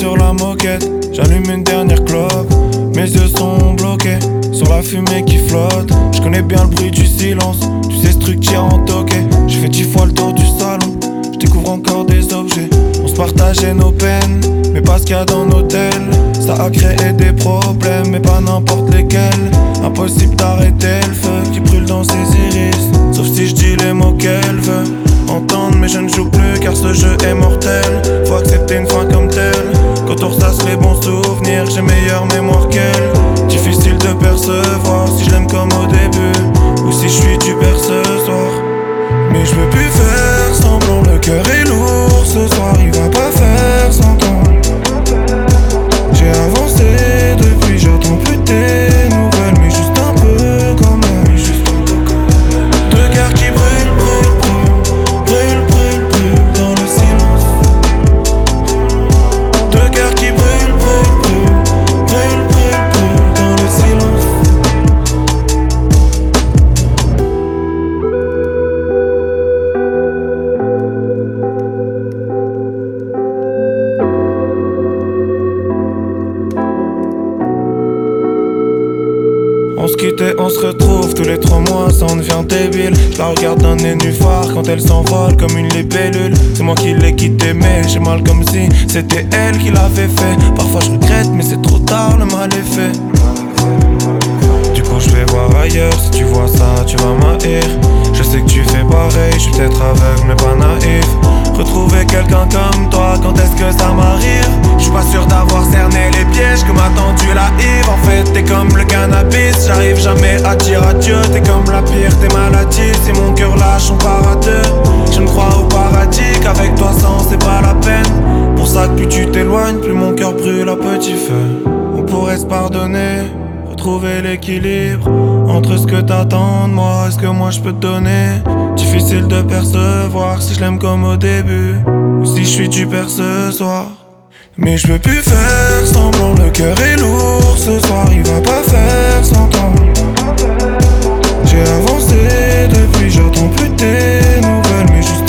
sur la moquette, j'allume une dernière clope. Mes yeux sont bloqués sur la fumée qui flotte. Je connais bien le bruit du silence, tu sais ce truc tire en toqué. J'ai fait 10 fois le tour du salon, je découvre encore des objets. On se partageait nos peines, mais pas ce qu'il y a dans nos tels. Ça a créé des problèmes, mais pas n'importe lesquels. Impossible d'arrêter le feu qui brûle dans ses iris, sauf si je dis les mots qu'elle veut entendre, mais je ne joue plus car ce jeu est mortel. Faut accepter une fin comme telle. Quand on ressasse les bons souvenirs, j'ai meilleure mémoire qu'elle. Difficile de percevoir si je l'aime comme au début ou si je suis du père ce soir. Mais je veux plus faire semblant, le cœur est lourd ce soir, il va pas faire 100 ans. J'ai avancé depuis, j'entends plus tes nouvelles, mais juste un peu quand même. Deux cœurs qui brûlent, brûlent, brûlent, brûlent dans le silence. Deux cœurs qui brûlent, brûlent, brûlent, brûlent, brûlent dans le silence. On se quitte et on se retrouve tous les 3 mois, ça en devient débile. Je la regarde d'un nénuphar quand elle s'envole comme une libellule. C'est moi qui l'ai quitté mais j'ai mal comme si c'était elle qui l'avait fait. Parfois je regrette mais c'est trop tard, le mal est fait. Du coup je vais voir ailleurs, si tu vois ça tu vas m'haïr. Je sais que tu fais pareil, je suis peut-être aveugle mais pas naïf. Retrouver quelqu'un comme toi, quand est-ce que ça m'arrive? Je suis pas sûr d'avoir cerné les pièges que m'a tendu la Yves. En fait t'es comme le cannabis, j'arrive jamais à dire adieu. T'es comme la pire des maladies, si mon cœur lâche on part à deux. Je ne crois au paradis qu'avec toi sans c'est pas la peine. Pour ça que plus tu t'éloignes, plus mon cœur brûle à petit feu. On pourrait se pardonner, retrouver l'équilibre entre ce que t'attends de moi et ce que moi je peux te donner. Difficile de percevoir si je l'aime comme au début ou si je suis du père ce soir. Mais je veux plus faire semblant, le cœur est lourd ce soir, il va pas faire 100 ans. J'ai avancé depuis, j'entends plus tes nouvelles, mais juste